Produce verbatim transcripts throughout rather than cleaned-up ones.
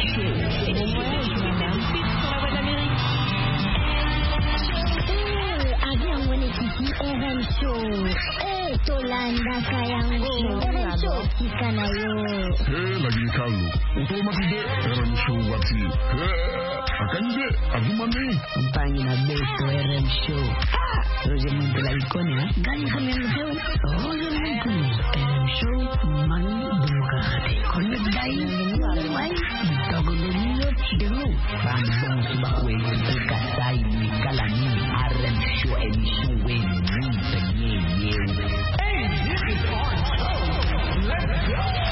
Show. Et bon voyage, madame. Sur la voie de l'Amérique. Eh, avion mwenyekiti R M Show. Eh, Tolanda Kayango. R M Show kikanayo. Eh, lagi kalu. Otomatide R M Show wati. Eh, akanje agumami. Mpangi na beso R M Show. Roger Muntu la ikoni ha. Gani kami R M Show. Roger Muntu. R M Show manu demokrati. Kono dai wai. Dogo lolo chidero. Bambon subakwe zika sai ni kalani. R M Show emission we ni penye yewe. Hey, this is our show. Let's go.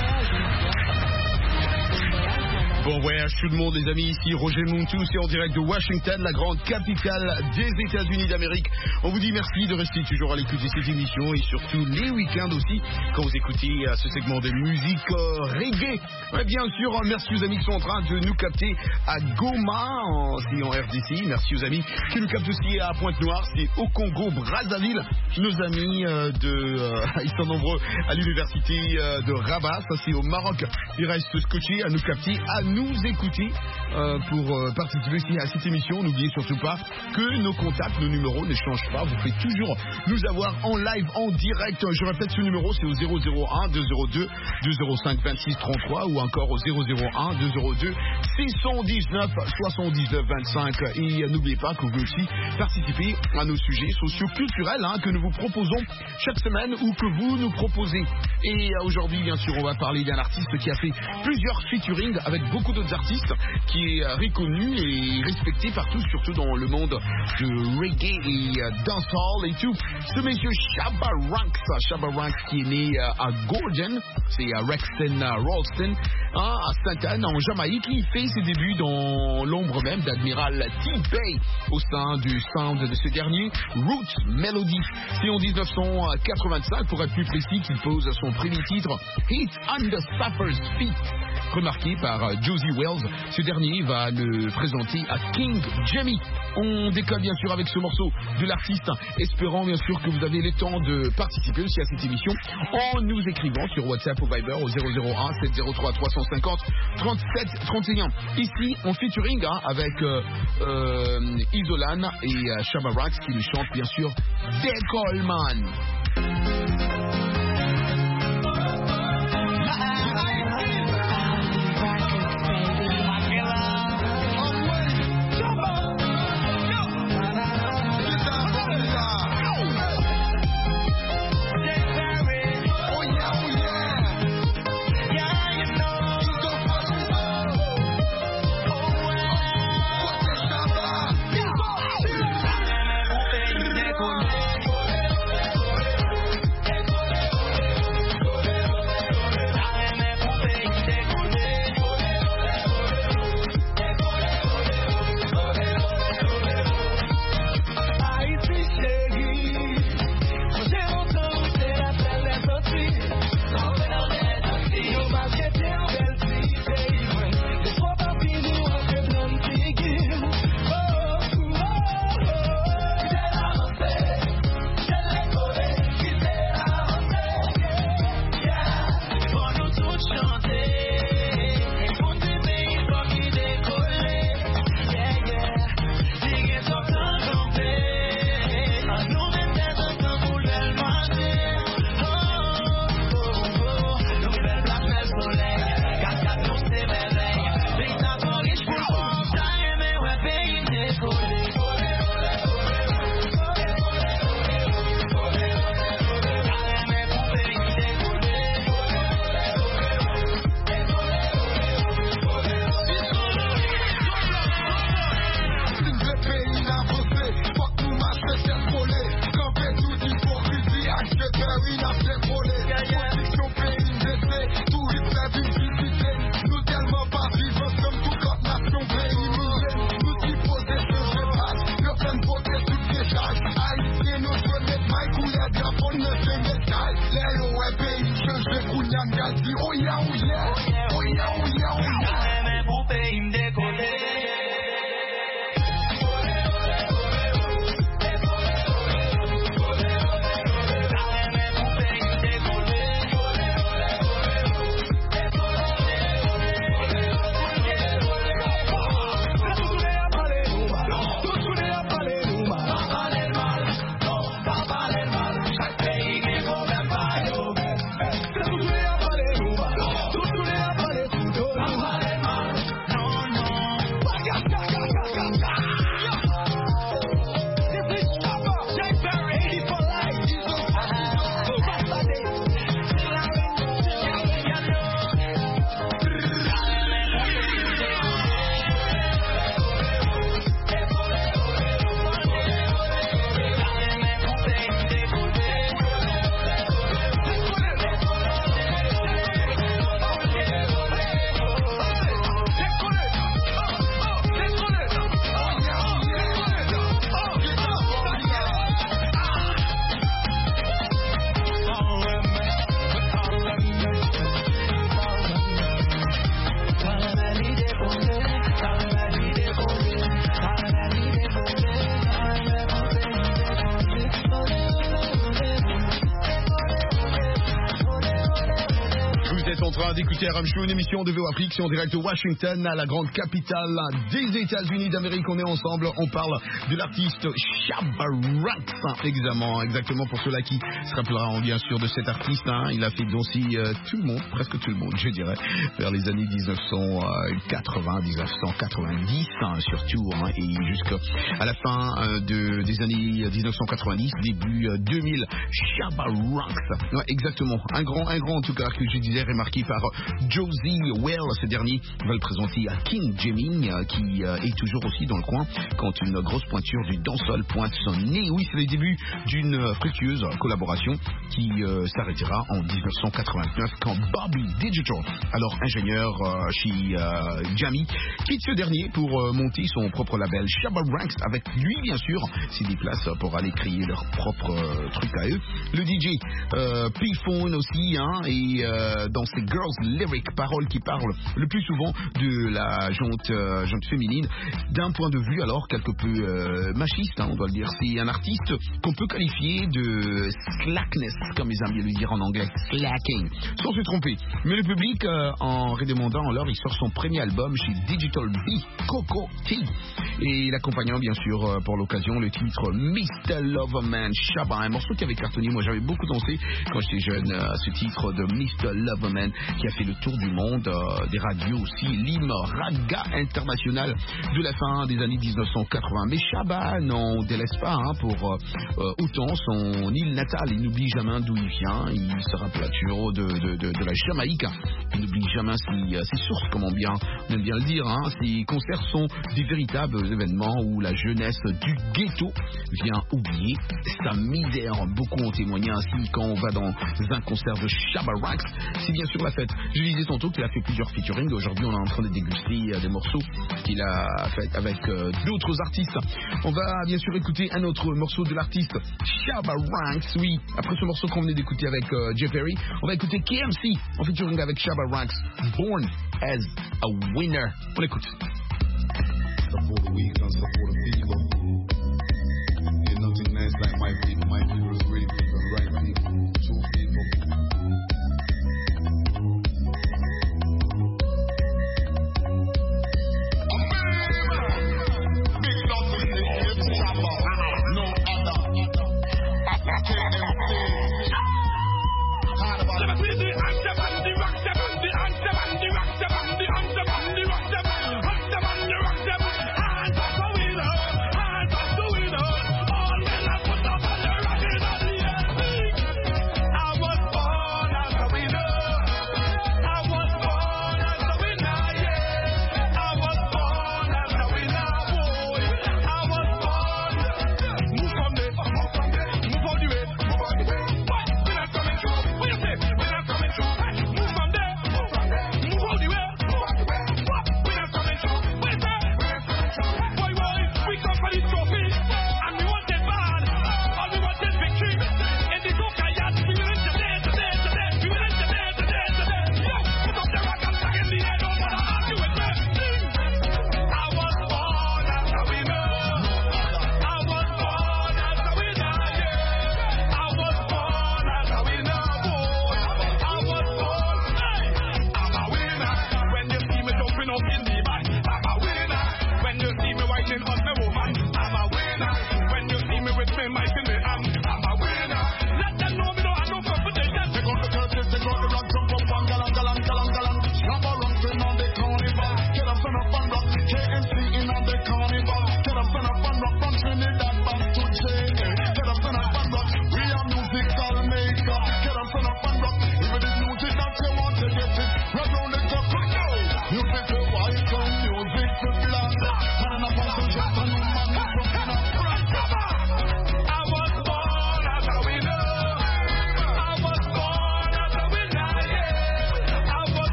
Bon voyage tout le monde les amis, ici Roger Muntu, c'est en direct de Washington, la grande capitale des États-Unis d'Amérique. On vous dit merci de rester toujours à l'écoute de cette émission et surtout les week-ends aussi, quand vous écoutez euh, ce segment de musique euh, reggae. Ouais, bien sûr, merci aux amis qui sont en train de nous capter à Goma, en, c'est en R D C. Merci aux amis qui nous captent aussi à Pointe-Noire, c'est au Congo, Brazzaville. Nos amis euh, de, euh, ils sont nombreux à l'université euh, de Rabat, ça c'est au Maroc. Ils restent scotchés à nous capter, à nous nous écouter euh, pour euh, participer aussi à cette émission. N'oubliez surtout pas que nos contacts, nos numéros ne changent pas. Vous pouvez toujours nous avoir en live, en direct. Je répète, ce numéro c'est au zéro zéro un deux zéro deux deux zéro cinq vingt-six trente-trois ou encore au zéro zéro un deux zéro deux six cent dix-neuf soixante-dix-neuf vingt-cinq. Et euh, n'oubliez pas que vous pouvez aussi participer à nos sujets socio-culturels hein, que nous vous proposons chaque semaine ou que vous nous proposez. Et euh, aujourd'hui, bien sûr, on va parler d'un artiste qui a fait plusieurs featuring avec beaucoup d'autres artistes, qui est euh, reconnu et respecté partout, surtout dans le monde de reggae et euh, dancehall et tout. Ce monsieur Shabba Ranks, Shabba Ranks qui est né euh, à Gordon, c'est à Rexton uh, Ralston, hein, à Sainte-Anne en Jamaïque. Il fait ses débuts dans l'ombre même d'Admiral T-Bay au sein du sound de ce dernier, Roots Melody. C'est en dix-neuf cent quatre-vingt-cinq, pour être plus précis, qu'il pose son premier titre, Hit Under Sapper's Feet, remarqué par uh, Josie Wells. Ce dernier va le présenter à King Jammy. On décolle bien sûr avec ce morceau de l'artiste, espérant bien sûr que vous avez le temps de participer aussi à cette émission en nous écrivant sur WhatsApp ou Viber au zéro zéro un sept zéro trois trois cent cinquante trente-sept trente et un. Ici en featuring hein, avec euh, euh, Isolan et euh, Shabba Ranks qui nous chante bien sûr Decolman. train d'écouter R M Show, une émission de V O Afrique, c'est en direct de Washington, à la grande capitale des États-Unis d'Amérique. On est ensemble, on parle de l'artiste Shabba Ranks, exactement, exactement pour ceux-là qui se rappelleront bien sûr de cet artiste. Hein. Il a fait aussi euh, tout le monde, presque tout le monde, je dirais, vers les années dix-neuf cent quatre-vingts, dix-neuf cent quatre-vingt-dix, hein, surtout, hein, et jusqu'à la fin euh, de, des années dix-neuf cent quatre-vingt-dix, début euh, deux mille, Shabba Ranks. Ouais, exactement, un grand, un grand en tout cas, que je disais, remarqué par Josie Well. Ce dernier va le présenter à King Jimmy, euh, qui euh, est toujours aussi dans le coin quand une grosse pointure du dancehall pointe son nez. Oui, c'est le début d'une euh, fructueuse collaboration qui euh, s'arrêtera en dix-neuf cent quatre-vingt-neuf quand Bobby Digital, alors ingénieur euh, chez euh, Jamie, quitte ce dernier pour euh, monter son propre label Shabba Ranks. Avec lui, bien sûr, s'il déplace pour aller créer leur propre euh, truc à eux. Le D J euh, P-Phone aussi, hein, et euh, dans ses girls lyric, paroles qui parlent le plus souvent de la jante, euh, jante féminine, d'un point de vue alors quelque peu euh, machiste, hein, on doit le dire. C'est un artiste qu'on peut qualifier de slackness, comme ils aiment bien le dire en anglais, slacking, sans se tromper. Mais le public, euh, en redemandant alors, il sort son premier album chez Digital B, Coco T, et l'accompagnant bien sûr euh, pour l'occasion le titre mister Loverman Shabba, un morceau qui avait cartonné. Moi j'avais beaucoup dansé quand j'étais jeune, euh, ce titre de mister Loverman qui a fait le tour du monde, euh, des radios aussi, l'hymne raga international de la fin des années dix-neuf cent quatre-vingts. Mais Shabba n'en délaisse pas, hein, pour euh, euh, autant son île natale. Il n'oublie jamais d'où il vient, il se rappelle toujours de, de, de, de la Jamaïque. Il n'oublie jamais ses, ses sources, comment bien, on aime bien le dire, hein. Ses concerts sont des véritables événements où la jeunesse du ghetto vient oublier sa misère. Beaucoup ont témoigné ainsi quand on va dans un concert de Shabba Ranks. C'est bien sûr la fête. Je disais tantôt qu'il a fait plusieurs featuring. Aujourd'hui, on est en train de déguster euh, des morceaux qu'il a fait avec euh, d'autres artistes. On va bien sûr écouter un autre morceau de l'artiste Shabba Ranks. Oui, après ce morceau qu'on venait d'écouter avec euh, Jay Perry, on va écouter K M C en featuring avec Shabba Ranks, Born as a Winner. On l'écoute. Support the weak and support the people. Ain't nothing nice like my people. My people is real people and right people. True people. Big love to the hip Shabba. No other. K M C. Let me see the anthem and the rock them and the anthem and the rock them and the anthem and the rock them. Rock them and the rock them. Hands up the winner. Hands up the winner. All men have put up on the rocking on the air. I was born as a winner. I was born as a winner, yeah. I was born as a winner, boy. I was born. Move from there. Move from there. Move all the way. Move all the way. What? We're not coming through. What you say? We're not coming through. Move from there. Move from there. Move all the way. Move all the way. What? We're not coming through. What you say? We're not coming through. Boy, boy, we come for the trophy, and we want it bad, and we want it victory. In the Gokayat, we will enter there, today, today, we will enter there, today, today. Yo, put up the rock and flag in the air, don't wanna argue with me. I was born as a winner. I was born as a winner, yeah. I was born as a winner, boy. I was born, hey, I'm a winner. When you see me jumping up in the back, I'm a winner. When you see me whining on the woman, I'm a winner.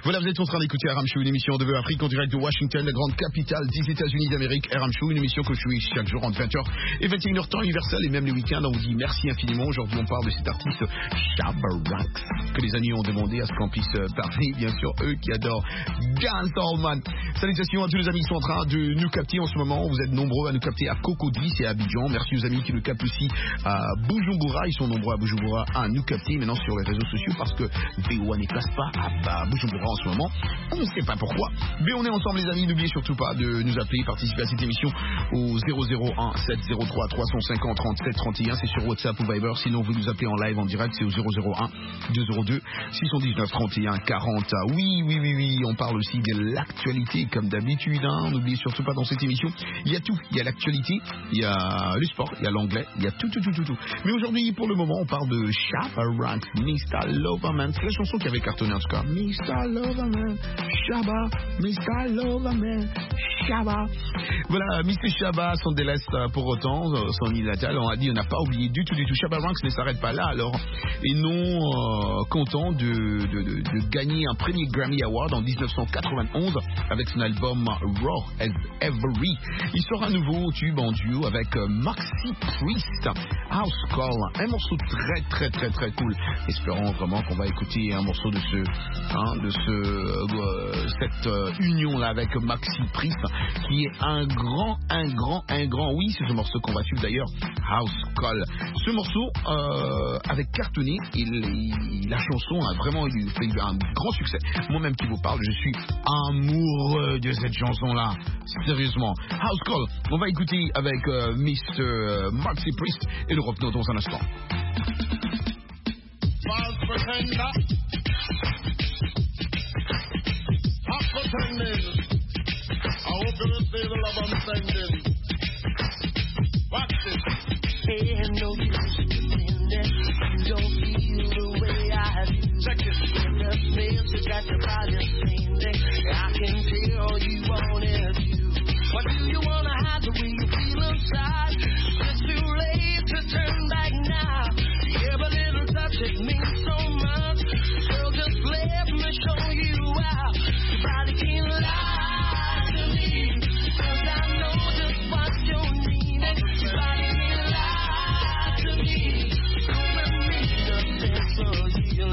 Voilà, vous êtes en train d'écouter R M Show, une émission de V O Afrique en direct de Washington, la grande capitale des États-Unis d'Amérique. R M Show, une émission que je suis chaque jour entre vingt heures et vingt et une heures temps universel et même les week-ends. On vous dit merci infiniment. Aujourd'hui, on parle de cet artiste Shabba Ranks que les amis ont demandé à ce qu'on puisse parler. Bien sûr, eux qui adorent Dancehall Man. Salutations à tous les amis qui sont en train de nous capter en ce moment. Vous êtes nombreux à nous capter à Cocody et à Abidjan. Merci aux amis qui nous captent aussi à Bujumbura. Ils sont nombreux à Bujumbura à nous capter maintenant sur les réseaux sociaux parce que V O A n'est place pas à Bujumbura en ce moment. On ne sait pas pourquoi. Mais on est ensemble les amis. N'oubliez surtout pas de nous appeler, participer à cette émission au zéro zéro un sept zéro trois trois cinq zéro trente-sept trente et un. C'est sur WhatsApp ou Viber. Sinon vous nous appelez en live en direct. C'est au zéro zéro un deux zéro deux six un neuf trente et un quarante. Oui, oui, oui, oui. On parle aussi de l'actualité comme d'habitude. Hein. N'oubliez surtout pas dans cette émission. Il y a tout. Il y a l'actualité. Il y a le sport. Il y a l'anglais. Il y a tout, tout, tout, tout, tout. Mais aujourd'hui, pour le moment, on parle de Shabba Ranks, mister Loverman. C'est la chanson qui avait cartonné en tout cas. mister Loverman, Shabba, mister Loverman, Shabba. Voilà, mister Shabba s'en délaisse pour autant, son île natale. On a dit, on n'a pas oublié du tout, du tout. Shabba Ranks ne s'arrête pas là alors. Et non euh, content de, de, de, de gagner un premier Grammy Award en dix-neuf cent quatre-vingt-onze avec son album Raw as Every. Il sort un nouveau tube en duo avec Maxi Priest, House Call, un morceau très très très très cool. Espérons vraiment qu'on va écouter un morceau de ce, hein, de ce, euh, cette euh, union là avec Maxi Priest, qui est un grand, un grand, un grand. Oui, c'est ce morceau qu'on va suivre d'ailleurs, House Call. Ce morceau euh, avec cartonné, il, il, la chanson a vraiment eu fait un grand succès. Moi-même qui vous parle, je suis amoureux de cette chanson là. Sérieusement, House Call. On va écouter avec euh, mister Maxi Priest et nous revenons dans un instant. False pretender, stop pretending. I hope you will see the love I'm sending. Watch this. Ain't no use pretending you don't feel the way I do. Check it. In the space you got your body singing, I can tell you want it too. But do you wanna hide the way you feel inside? It's too late to turn back now. Every little touch it means so much. So just let me show you how. Your body can't lie to me, 'cause I know just what you're needing. Your body can't lie to me. So let me just dance for you.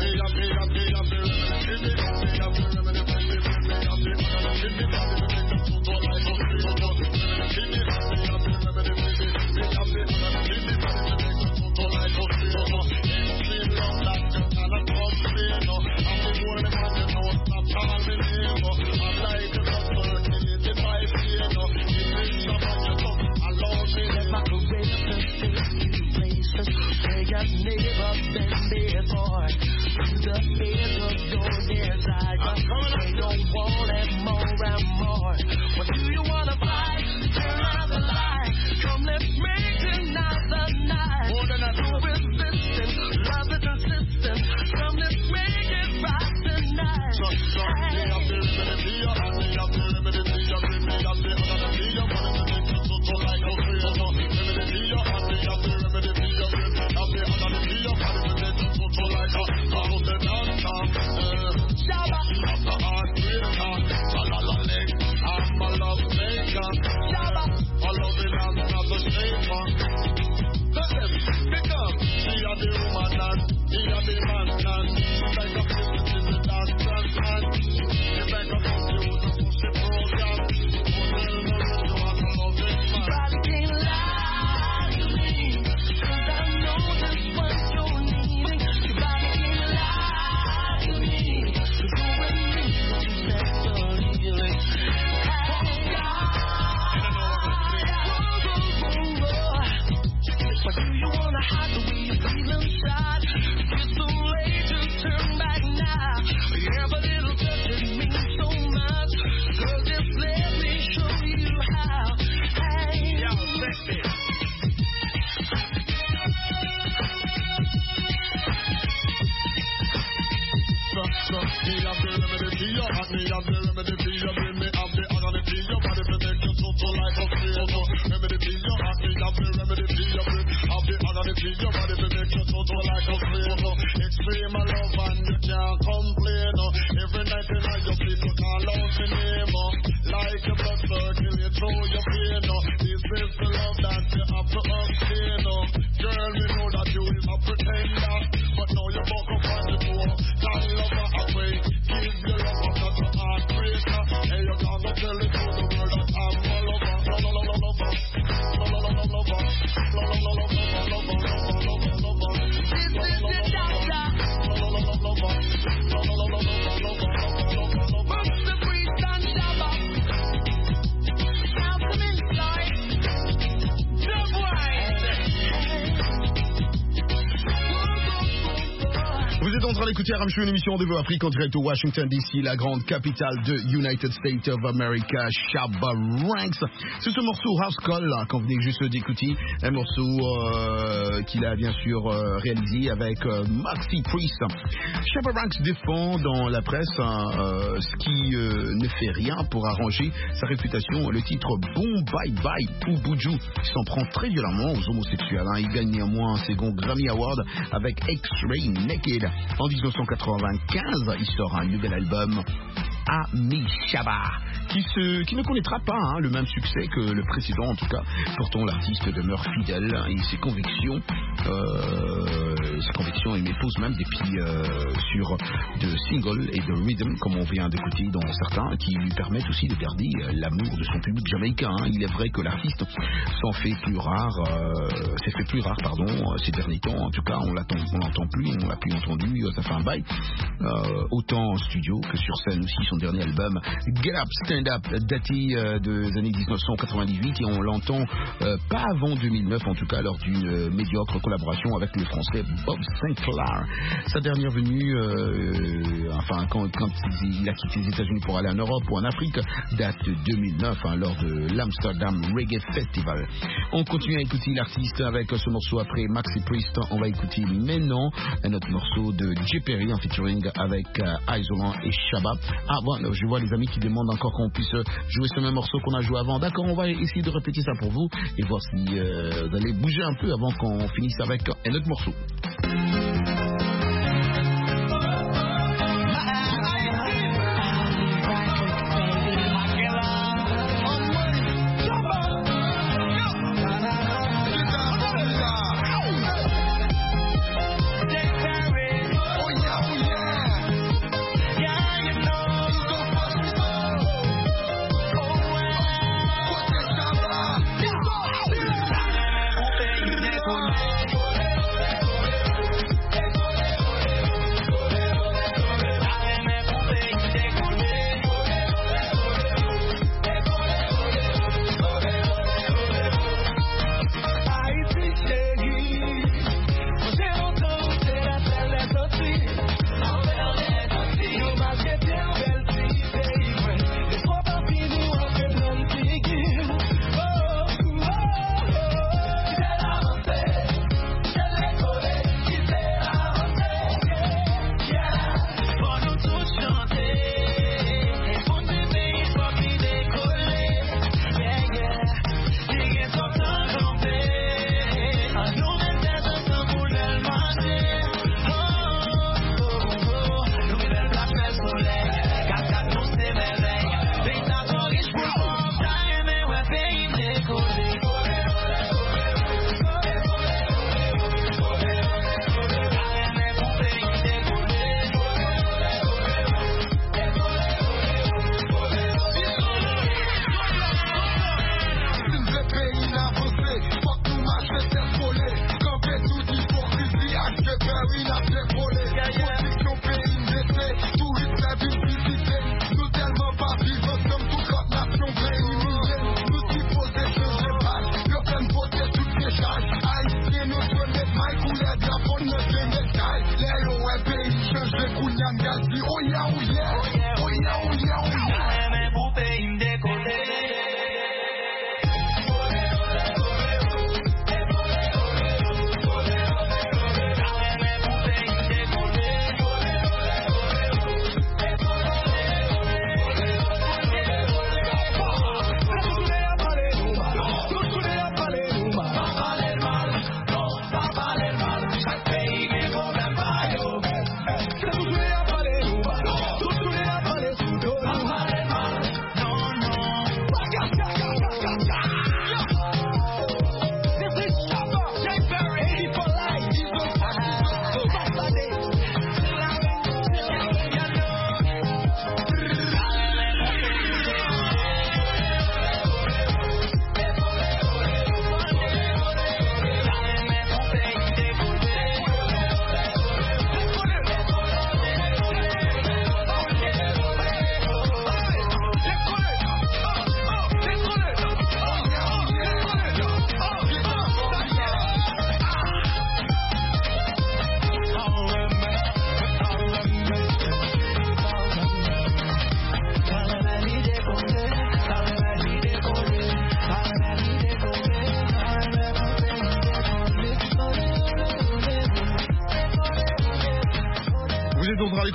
I've never been before. To the edge of your desire, they don't want it more and more. What do you wanna fight? Turn out the light. Come, let's make tonight the night. More than I No resistance, love is insistent. Come, let's make it right tonight. So, so, me up the remedy, me up the remedy, me up the remedy, me up the remedy, me up the remedy, so, so like a free, so, remedy, me up the remedy, me up the remedy, me up the remedy, me up the remedy, so, so like a, so, the dancer, Shabba, me up the heartbreaker, la la la leg, I'm a love maker, Shabba, I love it and not the shaper. Let them pick up, she a the woman and he a the man and like a business in the dance and and you make a computer push the program, put it in the room, you want to love it your man. body can't lie to me, 'cause I know just what you're needing. Your body can't lie to me. So go with me, that's the healing. Hey, but do you wanna hide the way you feel inside? It's too late to turn back now. Every little touch it means so much. Girl, just let me show you how. Hey, Yo, sexy. So, so, me have the remedy for you, and me have the remedy for you, bring me have the agony for you, body to make you so, so like a free, so, remedy for you, and me have the remedy for you, bring have the agony for you, body to make you so, so like a free, so, extreme love and you can't complain, no, every night in your train d'écouter R M Show, une émission de Afrique en direct au Washington D C, la grande capitale de United States of America. Shabba Ranks. C'est ce morceau House Call hein, qu'on venait juste d'écouter, un morceau euh, qu'il a bien sûr euh, réalisé avec euh, Maxi Priest. Shabba Ranks défend dans la presse hein, euh, ce qui euh, ne fait rien pour arranger sa réputation. Le titre Bon Bye Bye pour Buju s'en prend très violemment aux homosexuels. Hein. Il gagne néanmoins un second Grammy Award avec X-Ray Naked. En dix-neuf cent quatre-vingt-quinze, il sort un nouvel album, Ami Shabba, qui, se, qui ne connaîtra pas hein, le même succès que le précédent en tout cas. Pourtant l'artiste demeure fidèle hein, et ses convictions, euh, ses convictions, il m'épose même des pieds euh, sur de singles et de rhythm comme on vient d'écouter dans certains, qui lui permettent aussi de garder euh, l'amour de son public jamaïcain. Hein. Il est vrai que l'artiste s'en fait plus rare, euh, s'est fait plus rare pardon ces derniers temps. En tout cas on l'entend, on l'entend plus, on l'a plus entendu, ça fait un bail. Euh, autant en studio que sur scène aussi. Son dernier album Get Up Stand Up daté euh, des années dix-neuf cent quatre-vingt-dix-huit et on l'entend euh, pas avant deux mille neuf en tout cas lors d'une euh, médiocre collaboration avec le français Bob Sinclair. Sa dernière venue euh, enfin quand, quand il a quitté les États-Unis pour aller en Europe ou en Afrique date de deux mille neuf hein, lors de l'Amsterdam Reggae Festival. On continue à écouter l'artiste avec ce morceau après Maxi Priest. On va écouter maintenant un autre morceau de J. Perry en featuring avec euh, Isolant et Shabba. Ah bon, je vois les amis qui demandent encore qu'on puisse jouer ce même morceau qu'on a joué avant. D'accord, on va essayer de répéter ça pour vous et voir si euh, vous allez bouger un peu avant qu'on finisse avec un autre morceau.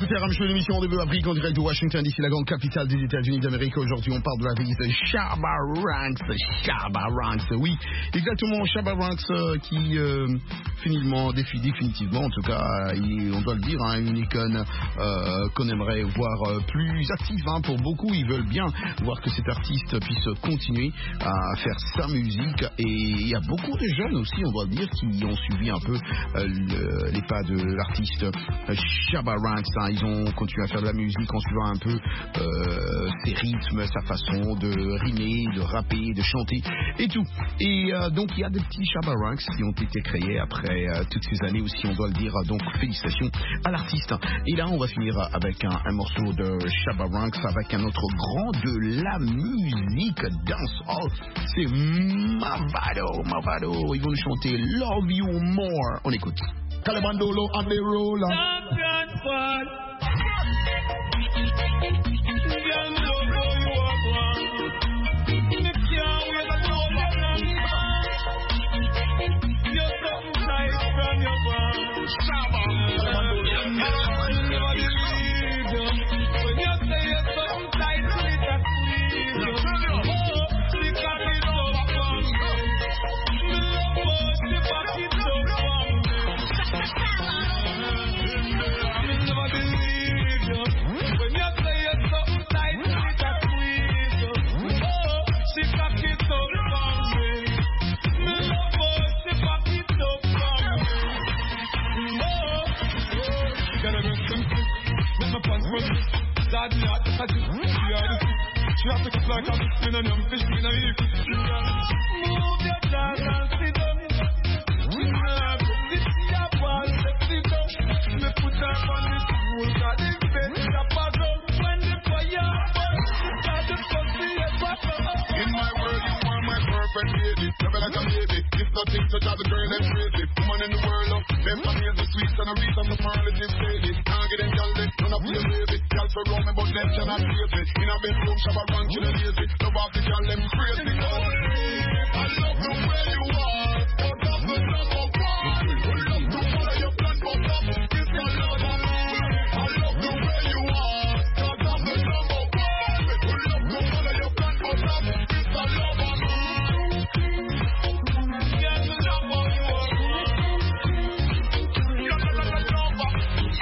c'est R M Show, l'émission en début Afrique en direct de Washington, d'ici la grande capitale des États-Unis d'Amérique. Aujourd'hui, on parle de la vie de Shabba Ranks. Shabba Ranks, oui, exactement, Shabba Ranks euh, qui euh, finalement, défi, définitivement, en tout cas, il, on doit le dire, hein, une icône euh, qu'on aimerait voir euh, plus active. Hein, pour beaucoup, ils veulent bien voir que cet artiste puisse continuer à faire sa musique. Et il y a beaucoup de jeunes aussi, on doit le dire, qui ont suivi un peu euh, le, les pas de l'artiste euh, Shabba Ranks. Hein. Ils ont continué à faire de la musique en suivant un peu euh, ses rythmes, sa façon de rimer, de rapper, de chanter et tout. Et euh, donc il y a des petits Shabba Ranks qui ont été créés après euh, toutes ces années aussi, on doit le dire. Donc félicitations à l'artiste. Et là on va finir avec un, un morceau de Shabba Ranks avec un autre grand de la musique dancehall. C'est Mavado, Mavado. Ils vont nous chanter Love You More. On écoute. Calabandolo and the roller. Champion squad. Girl, me love how you are born. Me can't wait to know about them. You're something tight from your bond. Shabba. Never believe you. When you say you're something tight, it's a squeeze you. Oh, she got it so fun. Me love how she back it so fun. Never believe you. When you say you're something tight, it's a squeeze you. Oh, she back it so fun. Me love how she back it so fun. Oh, gotta go simple. Make my pants run. Dad, not the touch. She are the she have to like a fish in a yum fish in a heap. Move your dance and sit down. This is your ball, let's sit down. Me put her on the stool, got the bed, the bottle. When the fire burns, got the pussy and bottle. In my world, you are my perfect lady. Love like a baby. It's nothing to drive the girl and crazy. Woman in the world, love. Them for me is the sweet and the reason the superlative lady. Can't get them girl, they none of your baby. Girl for round me, but them cannot save me. In a bedroom, Shabba Ranks, you know lazy. Love off the girl, them crazy. I love the way you are. But that's the number one. I love to follow your plan, but that's it's your love. I love the way you are. But that's the number one. I love to follow your plan, but that's it's your love. Yes, me love how you are. You're the lover.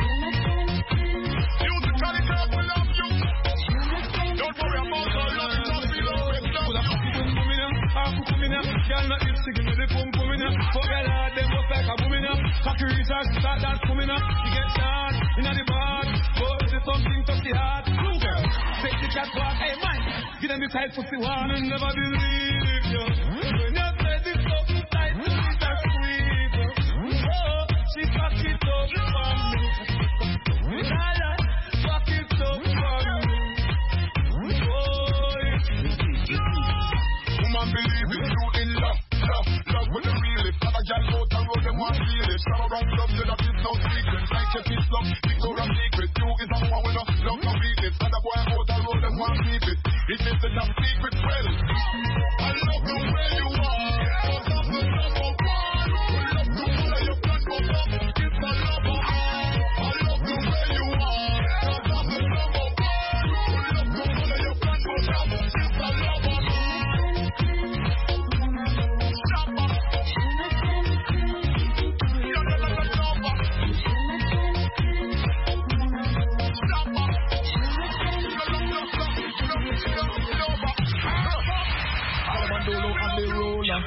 Musically, girl, we love you. Don't worry about our love. It's not below. It's not Pull up the boom boom in ya, ah boom boom in ya. Girl not lip stick me the boom boom in ya. Forget all them was like a boom in ya. Cocky research start dance boom in ya. She get shot inna the bar, but it's something touch the heart. Blue girl, take the cat walk. Hey man, give them the tight pussy one and never believe you. When you say this something tight, it's a squeeze. Oh, she cock it up for me. La la, cock it up for me. Woman, believe it, you in love, love, love with the real it. Other girl out the road, them want feel it. Shabba Ranks love, so that is no secret. Like your kiss love, Victoria's Secret. You is a woman with a love, no weakness. Other boy out the road, them want keep it. It is a top secret, well. I love the way you are. But that's the number one. We love to follow your plan, but love is the number one. I love the way you are. But that's the number one. We love to follow your plan, but love is the number one. Calabandolo and the roller.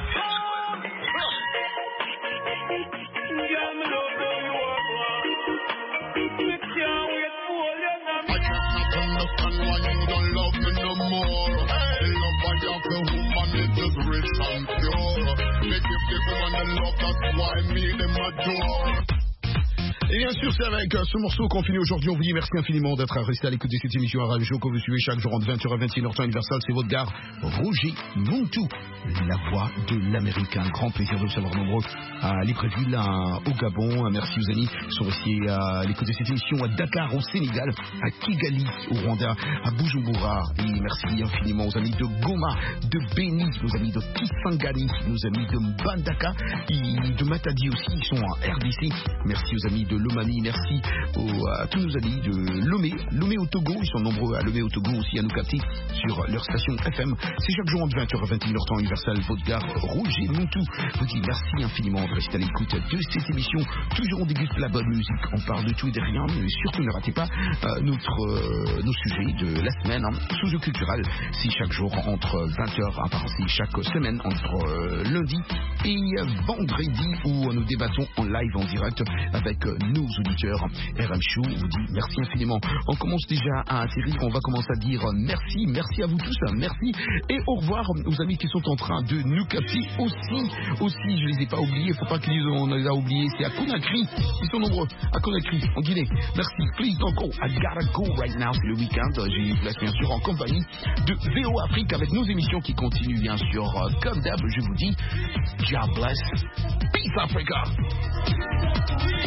Girl, me love how you are born. Me can't wait for you now. I cannot understand why you don't love me no more. The love I have the woman is just rich and pure. They give the woman the love, that's why me them adore. Et bien sûr, c'est avec euh, ce morceau qu'on finit aujourd'hui. On vous dit merci infiniment d'être resté à l'écoute de cette émission à Radio Show que vous suivez chaque jour entre vingt heures et vingt et une heures temps universal. C'est votre gars, Roger Montou, la voix de l'Amérique. Un grand plaisir de vous savoir nombreux à Libreville, à, au Gabon. Merci aux amis qui sont restés à l'écoute de cette émission à Dakar, au Sénégal, à Kigali, au Rwanda, à Bujumbura. Et merci infiniment aux amis de Goma, de Beni, nos amis de Kisangani, nos amis de Mbandaka et de Matadi aussi. Ils sont en R D C. Merci aux amis de Loma amis, merci aux, à tous nos amis de Lomé, Lomé au Togo, ils sont nombreux à Lomé au Togo aussi à nous capter sur leur station F M. C'est chaque jour entre vingt heures et vingt et une heures temps universel, votre gare Roger Montou vous dit merci infiniment de rester à l'écoute de cette émission. Toujours on déguste la bonne musique, on parle de tout et de rien, mais surtout ne ratez pas euh, notre, euh, nos sujets de la semaine, hein, sous culturel, c'est chaque jour entre vingt heures, hein, pardon, c'est chaque semaine entre euh, lundi et vendredi où nous débattons en live, en direct avec euh, nos auditeurs. R M Show vous dit merci infiniment. On commence déjà à atterrir, on va commencer à dire merci, merci à vous tous, merci et au revoir aux amis qui sont en train de nous capter aussi, aussi, je les ai pas oubliés, faut pas qu'ils disent on les a oubliés, c'est à Conakry, ils sont nombreux, à Conakry, en Guinée. Merci, please don't go, I gotta go right now, c'est le week-end, j'ai vous laisse bien sûr en compagnie de V O Afrique avec nos émissions qui continuent bien sûr euh, comme d'hab, je vous dis, God bless, peace Africa.